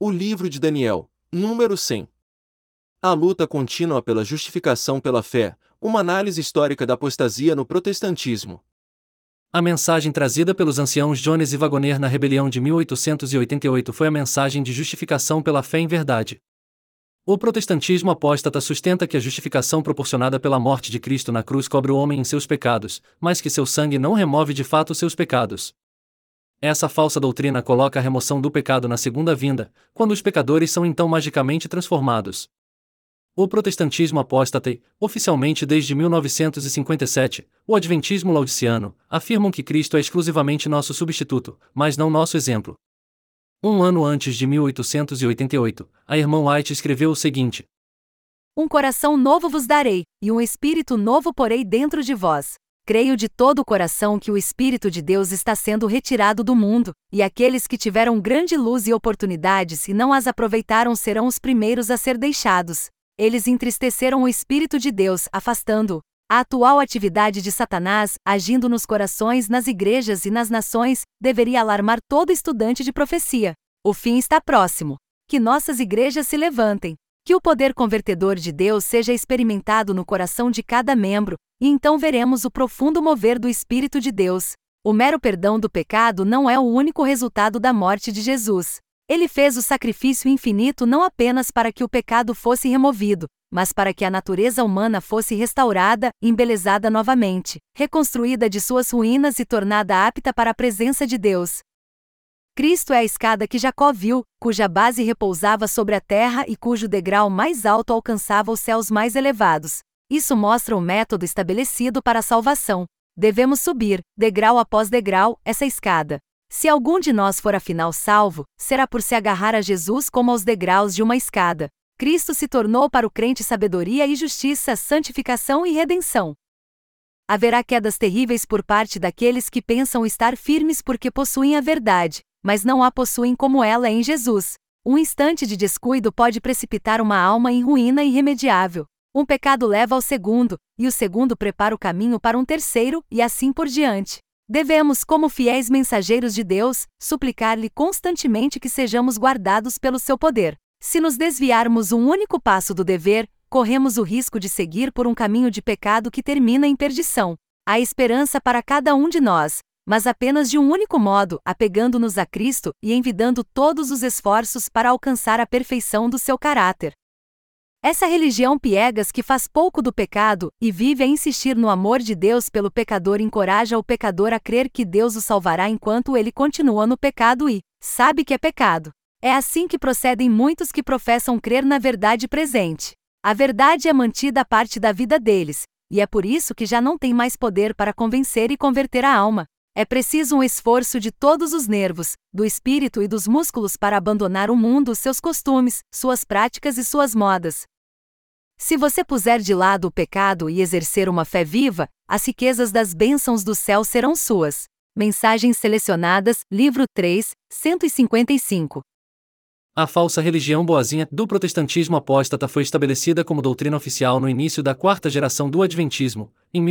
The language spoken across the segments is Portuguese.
O livro de Daniel, número 100. A luta contínua pela justificação pela fé, uma análise histórica da apostasia no protestantismo. A mensagem trazida pelos anciãos Jones e Wagoner na rebelião de 1888 foi a mensagem de justificação pela fé em verdade. O protestantismo apóstata sustenta que a justificação proporcionada pela morte de Cristo na cruz cobre o homem em seus pecados, mas que seu sangue não remove de fato seus pecados. Essa falsa doutrina coloca a remoção do pecado na segunda vinda, quando os pecadores são então magicamente transformados. O protestantismo apóstata, oficialmente desde 1957, o adventismo laodiceano, afirmam que Cristo é exclusivamente nosso substituto, mas não nosso exemplo. Um ano antes de 1888, a irmã White escreveu o seguinte: Um coração novo vos darei, e um espírito novo porei dentro de vós. Creio de todo o coração que o Espírito de Deus está sendo retirado do mundo, e aqueles que tiveram grande luz e oportunidades e não as aproveitaram serão os primeiros a ser deixados. Eles entristeceram o Espírito de Deus, afastando-o. A atual atividade de Satanás, agindo nos corações, nas igrejas e nas nações, deveria alarmar todo estudante de profecia. O fim está próximo. Que nossas igrejas se levantem. Que o poder convertedor de Deus seja experimentado no coração de cada membro, e então veremos o profundo mover do Espírito de Deus. O mero perdão do pecado não é o único resultado da morte de Jesus. Ele fez o sacrifício infinito não apenas para que o pecado fosse removido, mas para que a natureza humana fosse restaurada, embelezada novamente, reconstruída de suas ruínas e tornada apta para a presença de Deus. Cristo é a escada que Jacó viu, cuja base repousava sobre a terra e cujo degrau mais alto alcançava os céus mais elevados. Isso mostra o método estabelecido para a salvação. Devemos subir, degrau após degrau, essa escada. Se algum de nós for afinal salvo, será por se agarrar a Jesus como aos degraus de uma escada. Cristo se tornou para o crente sabedoria e justiça, santificação e redenção. Haverá quedas terríveis por parte daqueles que pensam estar firmes porque possuem a verdade, mas não a possuem como ela é em Jesus. Um instante de descuido pode precipitar uma alma em ruína irremediável. Um pecado leva ao segundo, e o segundo prepara o caminho para um terceiro, e assim por diante. Devemos, como fiéis mensageiros de Deus, suplicar-lhe constantemente que sejamos guardados pelo seu poder. Se nos desviarmos um único passo do dever, corremos o risco de seguir por um caminho de pecado que termina em perdição. Há esperança para cada um de nós, mas apenas de um único modo, apegando-nos a Cristo e envidando todos os esforços para alcançar a perfeição do seu caráter. Essa religião piegas que faz pouco do pecado e vive a insistir no amor de Deus pelo pecador encoraja o pecador a crer que Deus o salvará enquanto ele continua no pecado e sabe que é pecado. É assim que procedem muitos que professam crer na verdade presente. A verdade é mantida a parte da vida deles, e é por isso que já não tem mais poder para convencer e converter a alma. É preciso um esforço de todos os nervos, do espírito e dos músculos para abandonar o mundo, seus costumes, suas práticas e suas modas. Se você puser de lado o pecado e exercer uma fé viva, as riquezas das bênçãos do céu serão suas. Mensagens selecionadas, livro 3, 155. A falsa religião boazinha do protestantismo apóstata foi estabelecida como doutrina oficial no início da quarta geração do Adventismo, em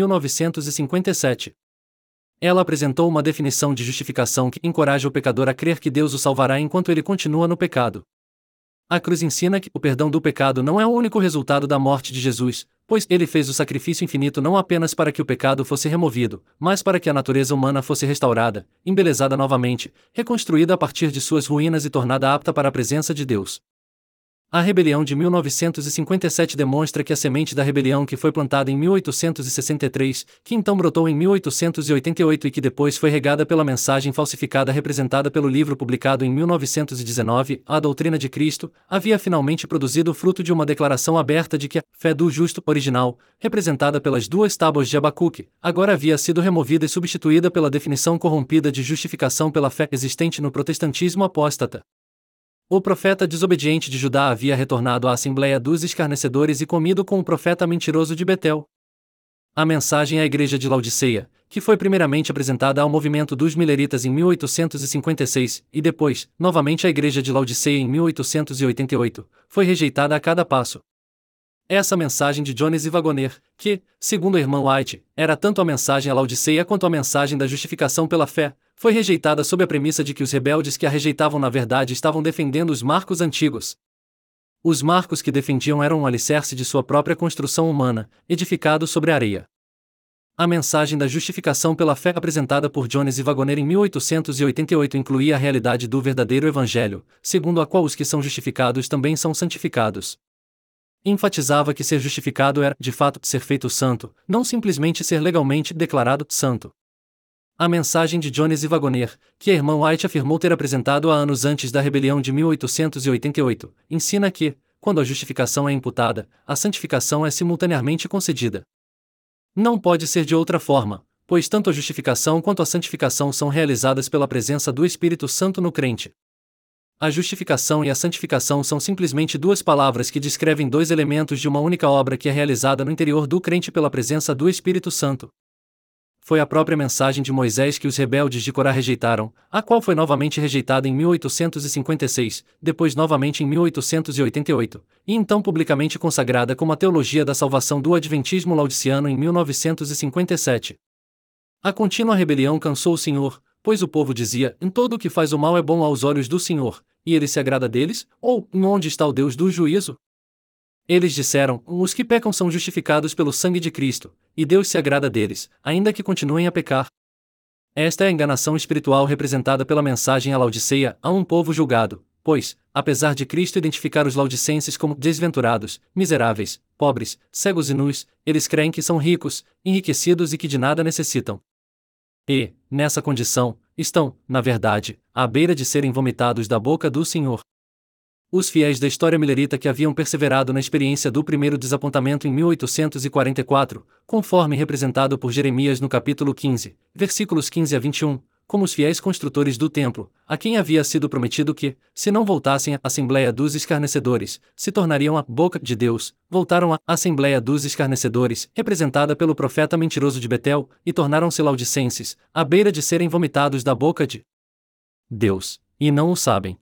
1957. Ela apresentou uma definição de justificação que encoraja o pecador a crer que Deus o salvará enquanto ele continua no pecado. A cruz ensina que o perdão do pecado não é o único resultado da morte de Jesus, pois ele fez o sacrifício infinito não apenas para que o pecado fosse removido, mas para que a natureza humana fosse restaurada, embelezada novamente, reconstruída a partir de suas ruínas e tornada apta para a presença de Deus. A rebelião de 1957 demonstra que a semente da rebelião que foi plantada em 1863, que então brotou em 1888 e que depois foi regada pela mensagem falsificada representada pelo livro publicado em 1919, A Doutrina de Cristo, havia finalmente produzido o fruto de uma declaração aberta de que a fé do justo original, representada pelas duas tábuas de Abacuque, agora havia sido removida e substituída pela definição corrompida de justificação pela fé existente no protestantismo apóstata. O profeta desobediente de Judá havia retornado à assembleia dos escarnecedores e comido com o profeta mentiroso de Betel. A mensagem à igreja de Laodiceia, que foi primeiramente apresentada ao movimento dos mileritas em 1856, e depois, novamente à igreja de Laodiceia em 1888, foi rejeitada a cada passo. Essa mensagem de Jones e Wagoner, que, segundo a irmã White, era tanto a mensagem à Laodiceia quanto a mensagem da justificação pela fé, Foi rejeitada sob a premissa de que os rebeldes que a rejeitavam na verdade estavam defendendo os marcos antigos. Os marcos que defendiam eram um alicerce de sua própria construção humana, edificado sobre a areia. A mensagem da justificação pela fé apresentada por Jones e Waggoner em 1888 incluía a realidade do verdadeiro evangelho, segundo a qual os que são justificados também são santificados. Enfatizava que ser justificado era, de fato, ser feito santo, não simplesmente ser legalmente declarado santo. A mensagem de Jones e Waggoner, que a irmã White afirmou ter apresentado há anos antes da rebelião de 1888, ensina que, quando a justificação é imputada, a santificação é simultaneamente concedida. Não pode ser de outra forma, pois tanto a justificação quanto a santificação são realizadas pela presença do Espírito Santo no crente. A justificação e a santificação são simplesmente duas palavras que descrevem dois elementos de uma única obra que é realizada no interior do crente pela presença do Espírito Santo. Foi a própria mensagem de Moisés que os rebeldes de Corá rejeitaram, a qual foi novamente rejeitada em 1856, depois novamente em 1888, e então publicamente consagrada como a teologia da salvação do Adventismo Laodiceano em 1957. A contínua rebelião cansou o Senhor, pois o povo dizia: em todo o que faz o mal é bom aos olhos do Senhor, e ele se agrada deles, ou, onde está o Deus do juízo? Eles disseram: os que pecam são justificados pelo sangue de Cristo, e Deus se agrada deles, ainda que continuem a pecar. Esta é a enganação espiritual representada pela mensagem à Laodiceia, a um povo julgado, pois, apesar de Cristo identificar os laodicenses como desventurados, miseráveis, pobres, cegos e nus, eles creem que são ricos, enriquecidos e que de nada necessitam. E, nessa condição, estão, na verdade, à beira de serem vomitados da boca do Senhor. Os fiéis da história millerita que haviam perseverado na experiência do primeiro desapontamento em 1844, conforme representado por Jeremias no capítulo 15, versículos 15 a 21, como os fiéis construtores do templo, a quem havia sido prometido que, se não voltassem à Assembleia dos Escarnecedores, se tornariam a boca de Deus, voltaram à Assembleia dos Escarnecedores, representada pelo profeta mentiroso de Betel, e tornaram-se laodicenses, à beira de serem vomitados da boca de Deus, e não o sabem.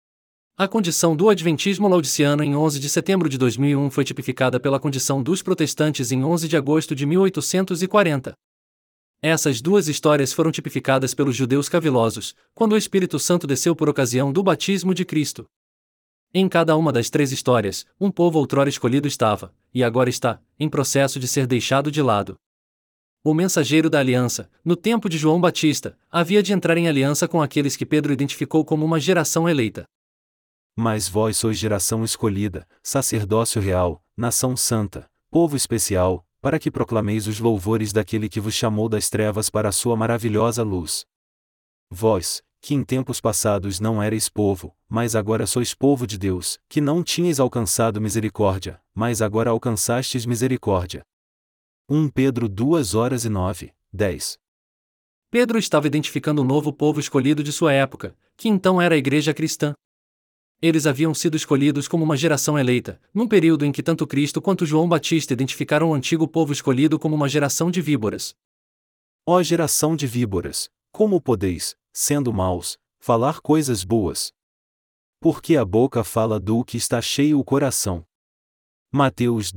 A condição do Adventismo Laodiceano em 11 de setembro de 2001 foi tipificada pela condição dos protestantes em 11 de agosto de 1840. Essas duas histórias foram tipificadas pelos judeus cavilosos, quando o Espírito Santo desceu por ocasião do batismo de Cristo. Em cada uma das três histórias, um povo outrora escolhido estava, e agora está, em processo de ser deixado de lado. O mensageiro da aliança, no tempo de João Batista, havia de entrar em aliança com aqueles que Pedro identificou como uma geração eleita. Mas vós sois geração escolhida, sacerdócio real, nação santa, povo especial, para que proclameis os louvores daquele que vos chamou das trevas para a sua maravilhosa luz. Vós, que em tempos passados não erais povo, mas agora sois povo de Deus, que não tinhais alcançado misericórdia, mas agora alcançastes misericórdia. 1 Pedro 2:9, 10. Pedro estava identificando o novo povo escolhido de sua época, que então era a igreja cristã. Eles haviam sido escolhidos como uma geração eleita, num período em que tanto Cristo quanto João Batista identificaram o antigo povo escolhido como uma geração de víboras. Ó geração de víboras, como podeis, sendo maus, falar coisas boas? Porque a boca fala do que está cheio o coração. Mateus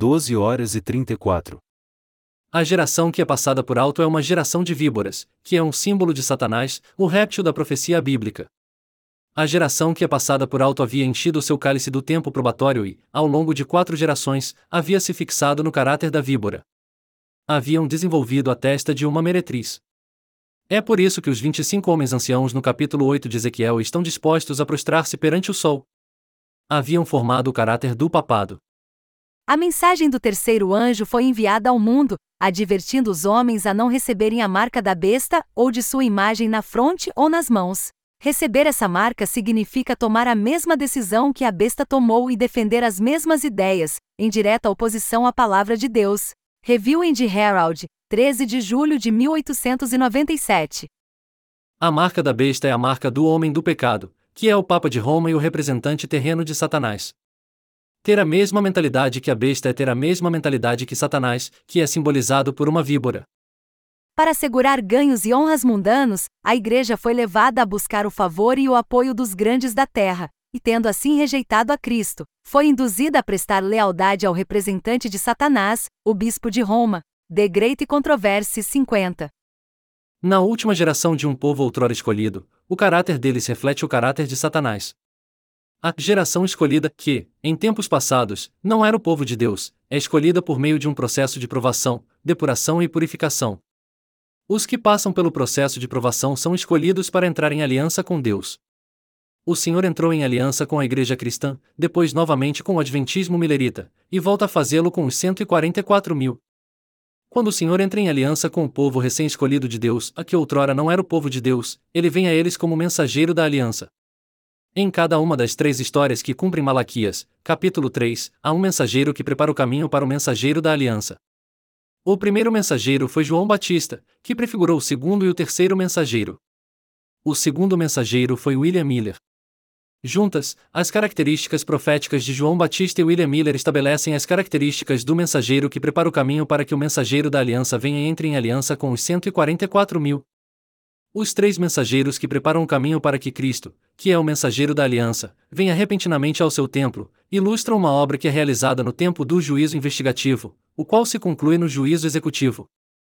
12:34. A geração que é passada por alto é uma geração de víboras, que é um símbolo de Satanás, o réptil da profecia bíblica. A geração que é passada por alto havia enchido o seu cálice do tempo probatório e, ao longo de 4 gerações, havia se fixado no caráter da víbora. Haviam desenvolvido a testa de uma meretriz. É por isso que os 25 homens anciãos no capítulo 8 de Ezequiel estão dispostos a prostrar-se perante o sol. Haviam formado o caráter do papado. A mensagem do terceiro anjo foi enviada ao mundo, advertindo os homens a não receberem a marca da besta ou de sua imagem na fronte ou nas mãos. Receber essa marca significa tomar a mesma decisão que a besta tomou e defender as mesmas ideias, em direta oposição à palavra de Deus. Review and Herald, 13 de julho de 1897. A marca da besta é a marca do homem do pecado, que é o Papa de Roma e o representante terreno de Satanás. Ter a mesma mentalidade que a besta é ter a mesma mentalidade que Satanás, que é simbolizado por uma víbora. Para assegurar ganhos e honras mundanos, a igreja foi levada a buscar o favor e o apoio dos grandes da terra, e tendo assim rejeitado a Cristo, foi induzida a prestar lealdade ao representante de Satanás, o bispo de Roma. The Great Controversy 50. Na última geração de um povo outrora escolhido, o caráter deles reflete o caráter de Satanás. A geração escolhida, que, em tempos passados, não era o povo de Deus, é escolhida por meio de um processo de provação, depuração e purificação. Os que passam pelo processo de provação são escolhidos para entrar em aliança com Deus. O Senhor entrou em aliança com a igreja cristã, depois novamente com o adventismo milerita, e volta a fazê-lo com os 144.000. Quando o Senhor entra em aliança com o povo recém-escolhido de Deus, a que outrora não era o povo de Deus, ele vem a eles como mensageiro da aliança. Em cada uma das 3 histórias que cumprem Malaquias, capítulo 3, há um mensageiro que prepara o caminho para o mensageiro da aliança. O primeiro mensageiro foi João Batista, que prefigurou o segundo e o terceiro mensageiro. O segundo mensageiro foi William Miller. Juntas, as características proféticas de João Batista e William Miller estabelecem as características do mensageiro que prepara o caminho para que o mensageiro da aliança venha e entre em aliança com os 144.000. Os 3 mensageiros que preparam o caminho para que Cristo, que é o mensageiro da aliança, venha repentinamente ao seu templo, ilustram uma obra que é realizada no tempo do juízo investigativo, o qual se conclui no juízo executivo.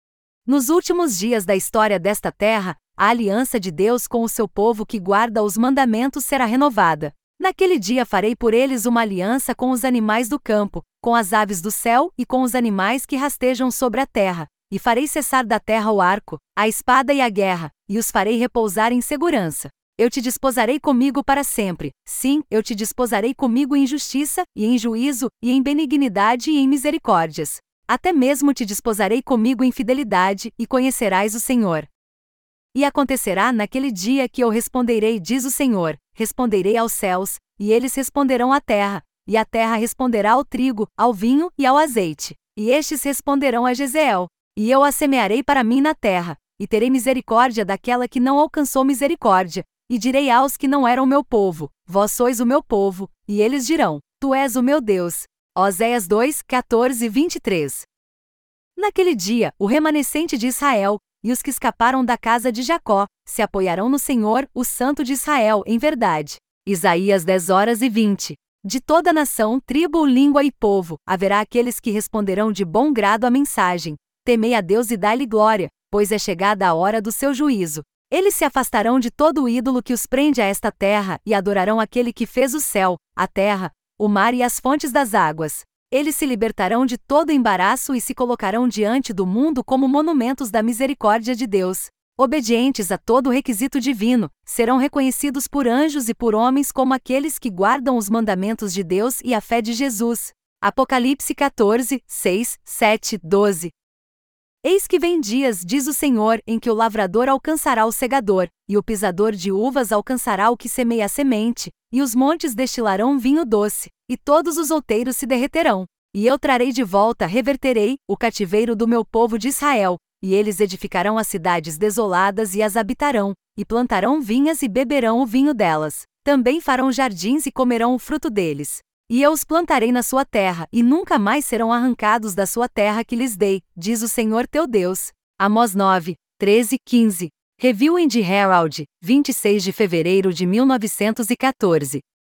Nos últimos dias da história desta terra, a aliança de Deus com o seu povo que guarda os mandamentos será renovada. Naquele dia farei por eles uma aliança com os animais do campo, com as aves do céu e com os animais que rastejam sobre a terra. E farei cessar da terra o arco, a espada e a guerra, e os farei repousar em segurança. Eu te desposarei comigo para sempre, sim, eu te desposarei comigo em justiça, e em juízo, e em benignidade e em misericórdias. Até mesmo te desposarei comigo em fidelidade, e conhecerás o Senhor. E acontecerá naquele dia que eu responderei, diz o Senhor, responderei aos céus, e eles responderão à terra, e a terra responderá ao trigo, ao vinho e ao azeite, e estes responderão a Jezeel. E eu a semearei para mim na terra, e terei misericórdia daquela que não alcançou misericórdia, e direi aos que não eram meu povo, vós sois o meu povo, e eles dirão, tu és o meu Deus. Oséias 2, 14 e 23. Naquele dia, o remanescente de Israel, e os que escaparam da casa de Jacó, se apoiarão no Senhor, o Santo de Israel, em verdade. Isaías 10 horas e 20. De toda nação, tribo, língua e povo, haverá aqueles que responderão de bom grado à mensagem. Temei a Deus e dai-lhe glória, pois é chegada a hora do seu juízo. Eles se afastarão de todo o ídolo que os prende a esta terra e adorarão aquele que fez o céu, a terra, o mar e as fontes das águas. Eles se libertarão de todo embaraço e se colocarão diante do mundo como monumentos da misericórdia de Deus. Obedientes a todo o requisito divino, serão reconhecidos por anjos e por homens como aqueles que guardam os mandamentos de Deus e a fé de Jesus. Apocalipse 14, 6, 7, 12. Eis que vem dias, diz o Senhor, em que o lavrador alcançará o segador, e o pisador de uvas alcançará o que semeia a semente, e os montes destilarão vinho doce, e todos os outeiros se derreterão. E eu trarei de volta, reverterei, o cativeiro do meu povo de Israel, e eles edificarão as cidades desoladas e as habitarão, e plantarão vinhas e beberão o vinho delas. Também farão jardins e comerão o fruto deles. E eu os plantarei na sua terra, e nunca mais serão arrancados da sua terra que lhes dei, diz o Senhor teu Deus. Amós 9, 13, 15. Review in the Herald, 26 de fevereiro de 1914.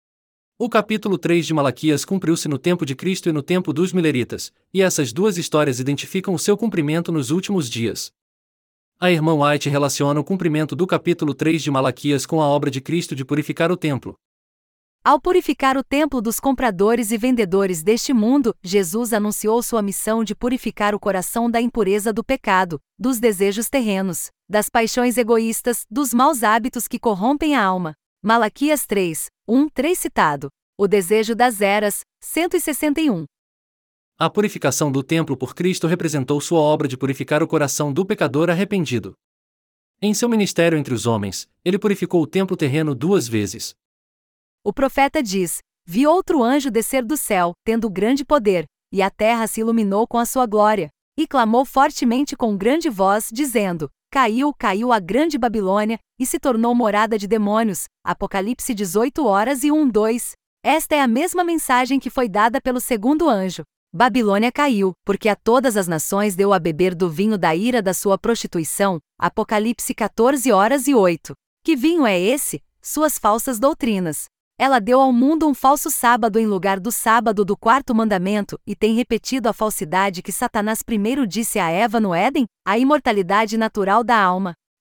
O capítulo 3 de Malaquias cumpriu-se no tempo de Cristo e no tempo dos mileritas, e essas 2 histórias identificam o seu cumprimento nos últimos dias. A irmã White relaciona o cumprimento do capítulo 3 de Malaquias com a obra de Cristo de purificar o templo. Ao purificar o templo dos compradores e vendedores deste mundo, Jesus anunciou sua missão de purificar o coração da impureza do pecado, dos desejos terrenos, das paixões egoístas, dos maus hábitos que corrompem a alma. Malaquias 3, 1-3 citado. O desejo das eras, 161. A purificação do templo por Cristo representou sua obra de purificar o coração do pecador arrependido. Em seu ministério entre os homens, ele purificou o templo terreno 2 vezes. O profeta diz: vi outro anjo descer do céu, tendo grande poder, e a terra se iluminou com a sua glória. E clamou fortemente com grande voz, dizendo: caiu, caiu a grande Babilônia, e se tornou morada de demônios. Apocalipse 18 horas e 1-2. Esta é a mesma mensagem que foi dada pelo segundo anjo. Babilônia caiu, porque a todas as nações deu a beber do vinho da ira da sua prostituição. Apocalipse 14 horas e 8. Que vinho é esse? Suas falsas doutrinas. Ela deu ao mundo um falso sábado em lugar do sábado do 4º mandamento, e tem repetido a falsidade que Satanás primeiro disse a Eva no Éden, a imortalidade natural da alma.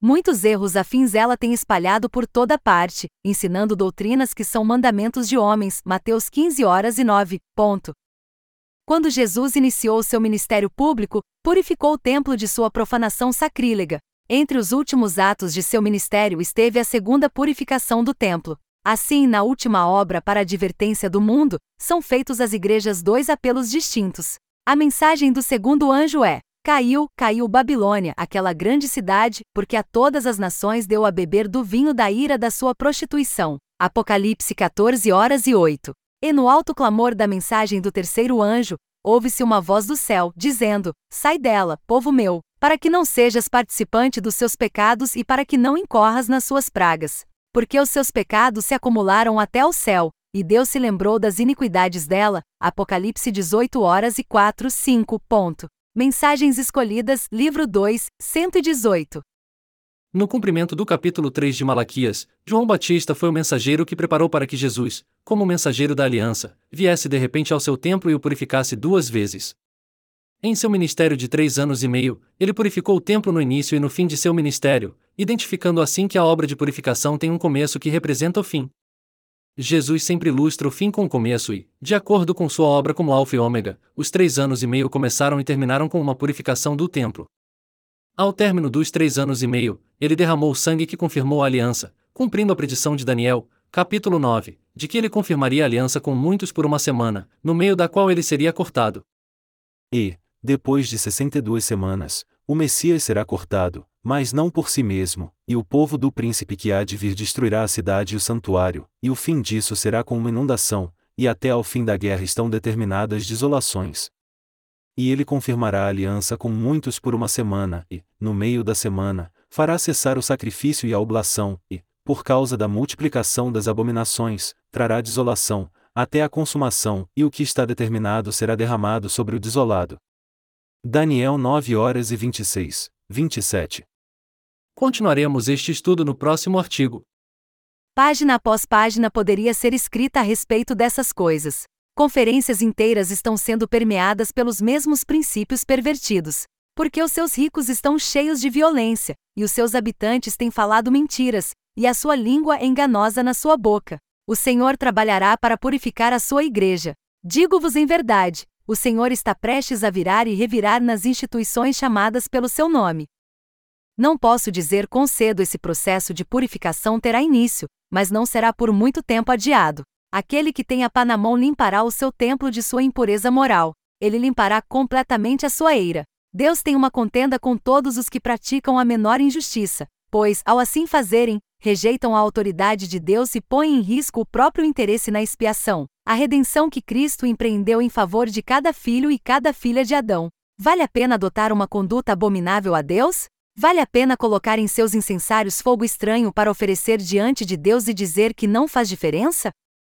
Muitos erros afins ela tem espalhado por toda parte, ensinando doutrinas que são mandamentos de homens. Mateus 15:9. Quando Jesus iniciou seu ministério público, purificou o templo de sua profanação sacrílega. Entre os últimos atos de seu ministério esteve a segunda purificação do templo. Assim, na última obra para a advertência do mundo, são feitos às igrejas dois apelos distintos. A mensagem do segundo anjo é: Caiu, caiu Babilônia, aquela grande cidade, porque a todas as nações deu a beber do vinho da ira da sua prostituição. Apocalipse 14:8. E no alto clamor da mensagem do terceiro anjo, ouve-se uma voz do céu, dizendo: Sai dela, povo meu, para que não sejas participante dos seus pecados e para que não incorras nas suas pragas. Porque os seus pecados se acumularam até o céu, e Deus se lembrou das iniquidades dela. Apocalipse 18:4-5. Mensagens escolhidas, livro 2, 118. No cumprimento do capítulo 3 de Malaquias, João Batista foi o mensageiro que preparou para que Jesus, como mensageiro da aliança, viesse de repente ao seu templo e o purificasse 2 vezes. Em seu ministério de 3 anos e meio, ele purificou o templo no início e no fim de seu ministério, identificando assim que a obra de purificação tem um começo que representa o fim. Jesus sempre ilustra o fim com o começo e, de acordo com sua obra como Alfa e Ômega, os 3 anos e meio começaram e terminaram com uma purificação do templo. Ao término dos 3 anos e meio, ele derramou o sangue que confirmou a aliança, cumprindo a predição de Daniel, capítulo 9, de que ele confirmaria a aliança com muitos por 1 semana, no meio da qual ele seria cortado. E, depois de 62 semanas, o Messias será cortado, mas não por si mesmo, e o povo do príncipe que há de vir destruirá a cidade e o santuário, e o fim disso será com uma inundação, e até ao fim da guerra estão determinadas desolações. E ele confirmará a aliança com muitos por 1 semana, e, no meio da semana, fará cessar o sacrifício e a oblação, e, por causa da multiplicação das abominações, trará desolação, até a consumação, e o que está determinado será derramado sobre o desolado. Daniel 9:26, 27. Continuaremos este estudo no próximo artigo. Página após página poderia ser escrita a respeito dessas coisas. Conferências inteiras estão sendo permeadas pelos mesmos princípios pervertidos. Porque os seus ricos estão cheios de violência, e os seus habitantes têm falado mentiras, e a sua língua é enganosa na sua boca. O Senhor trabalhará para purificar a sua igreja. Digo-vos em verdade, o Senhor está prestes a virar e revirar nas instituições chamadas pelo seu nome. Não posso dizer quão cedo esse processo de purificação terá início, mas não será por muito tempo adiado. Aquele que tem a pá na mão limpará o seu templo de sua impureza moral. Ele limpará completamente a sua eira. Deus tem uma contenda com todos os que praticam a menor injustiça, pois, ao assim fazerem, rejeitam a autoridade de Deus e põem em risco o próprio interesse na expiação, a redenção que Cristo empreendeu em favor de cada filho e cada filha de Adão. Vale a pena adotar uma conduta abominável a Deus? Vale a pena colocar em seus incensários fogo estranho para oferecer diante de Deus e dizer que não faz diferença?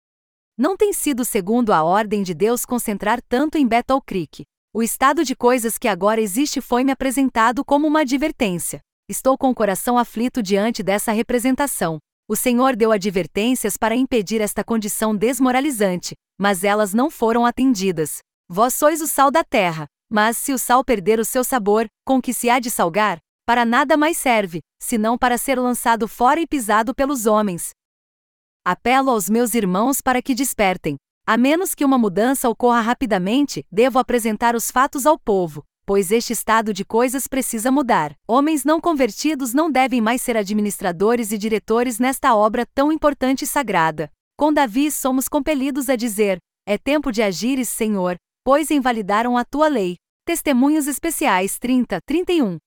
Não tem sido segundo a ordem de Deus concentrar tanto em Battle Creek. O estado de coisas que agora existe foi-me apresentado como uma advertência. Estou com o coração aflito diante dessa representação. O Senhor deu advertências para impedir esta condição desmoralizante, mas elas não foram atendidas. Vós sois o sal da terra, mas se o sal perder o seu sabor, com que se há de salgar? Para nada mais serve, senão para ser lançado fora e pisado pelos homens. Apelo aos meus irmãos para que despertem. A menos que uma mudança ocorra rapidamente, devo apresentar os fatos ao povo, pois este estado de coisas precisa mudar. Homens não convertidos não devem mais ser administradores e diretores nesta obra tão importante e sagrada. Com Davi somos compelidos a dizer: é tempo de agires, Senhor, pois invalidaram a tua lei. Testemunhos Especiais 30:31.